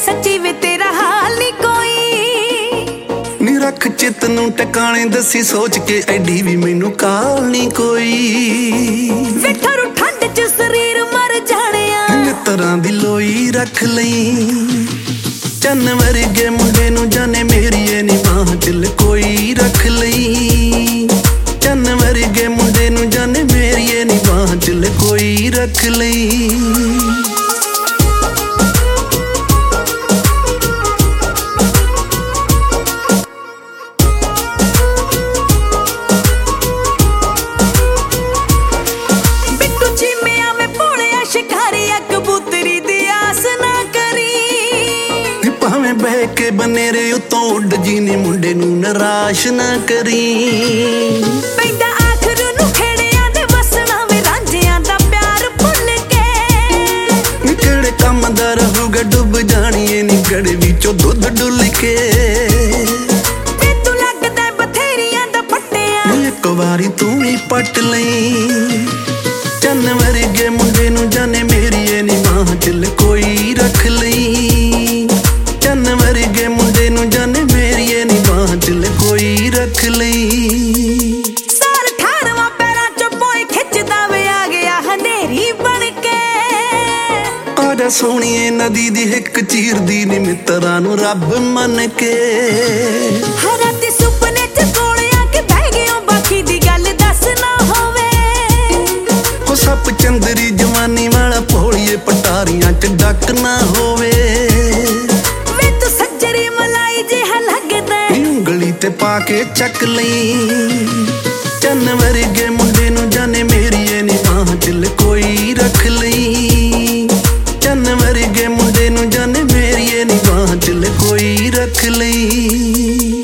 सच्ची वे तेरा हाल नी कोई। नी रख चित नूं टकाणे दसी सोच के ऐडी भी मैनू काल नी कोई। वे ठरू ठंड च शरीर मर जाने तरह दी लोई रख लई। चन्न वर्गे मुंडे नूं जाने मेरी नी बाह च कोई रख लई। चन्न वर्गे मुंडे नूं जाने मेरी नी बाह च कोई रख लई। बह के बनेरे उतों उड जी नी मुंडे नूं निराश ना करी। पैंदा आखर नूं खेड़ियां दे वसना वे रांझियां दा प्यार भुल के। किहड़े कम दा रहूगा डुब जाणीए नी गड़े विचों दुध डुल के। ते तू लगदा बथेरियां दा पट्टिया एक वारी तू ही पट लई। चन्न वर्गे मुंडे नूं जाने मेरी नी बाह च कोई रख लई। चन्न वर्गे मुंडे नूं जाने मेरी नी बाह च कोई रख लई। सार 18वां पैरां चों पोए खिचदा वे आ गया हनेरी बन के। आजा सोहणीए नदी दी हिक चीर दी नी मित्तरां नूं रब मन के। राती सुपने च कोल आके बह गयो बाकी दी गल दस ना होवे। हो सप चंदरी जवानी वाला भोलिए पटारियां च डक ना होवे। ਉਂਗਲੀ ਤੇ ਪਾ ਕੇ ਚੱਕ ਲਈ। ਚੰਨ ਵਰਗੇ ਮੁੰਡੇ ਨੂੰ ਜਾਣੇ ਮੇਰੀ ਨੀ ਬਾਹ ਚ ਕੋਈ ਰੱਖ ਲਈ। ਚੰਨ ਵਰਗੇ ਮੁੰਡੇ ਨੂੰ ਜਾਣੇ ਮੇਰੀ ਨੀ ਬਾਹ ਚ ਕੋਈ ਰੱਖ ਲਈ।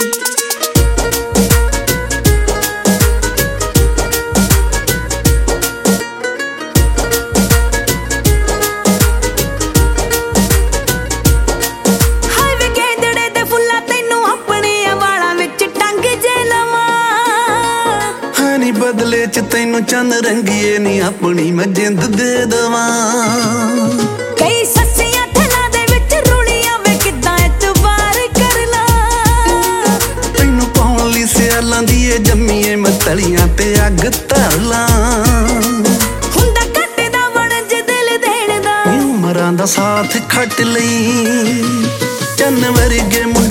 बदले च तैनू चंद रंगीए नी अपनी मैं जिंद दे दवां। कई सस्सियां थलां दे विच रुलियां वे किदां इतबार कर ला। तैनू पाउण लई सियालां दी जम्मीए मैं तलियां ते अग धर ला। हुंदा घट दा वणज दिल देण दा उमरां दा साथ खट लई। चन्न वर्गे